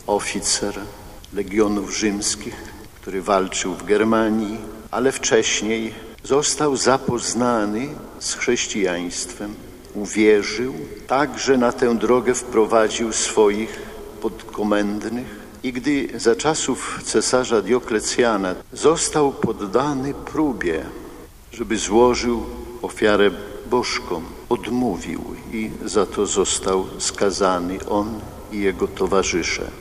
oficer legionów rzymskich, który walczył w Germanii, ale wcześniej został zapoznany z chrześcijaństwem, uwierzył, także na tę drogę wprowadził swoich podkomendnych i gdy za czasów cesarza Dioklecjana został poddany próbie, żeby złożył ofiarę bożkom, odmówił i za to został skazany on i jego towarzysze.